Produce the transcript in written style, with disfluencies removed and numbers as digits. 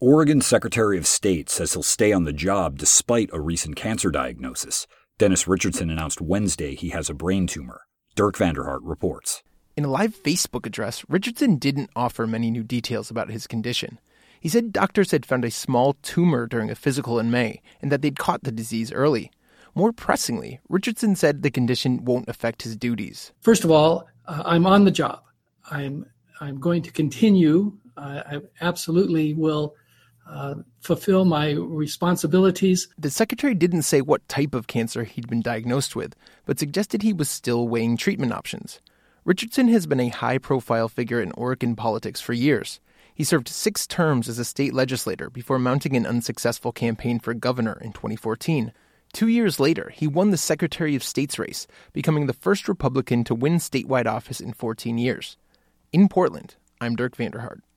Oregon's Secretary of State says he'll stay on the job despite a recent cancer diagnosis. Dennis Richardson announced Wednesday he has a brain tumor. Dirk Vanderhart reports. In a live Facebook address, Richardson didn't offer many new details about his condition. He said doctors had found a small tumor during a physical in May and that they'd caught the disease early. More pressingly, Richardson said the condition won't affect his duties. First of all, I'm on the job. I'm going to continue. I absolutely will fulfill my responsibilities. The secretary didn't say what type of cancer he'd been diagnosed with, but suggested he was still weighing treatment options. Richardson has been a high-profile figure in Oregon politics for years. He served 6 terms as a state legislator before mounting an unsuccessful campaign for governor in 2014. 2 years later, he won the Secretary of State's race, becoming the first Republican to win statewide office in 14 years. In Portland, I'm Dirk Vanderhart.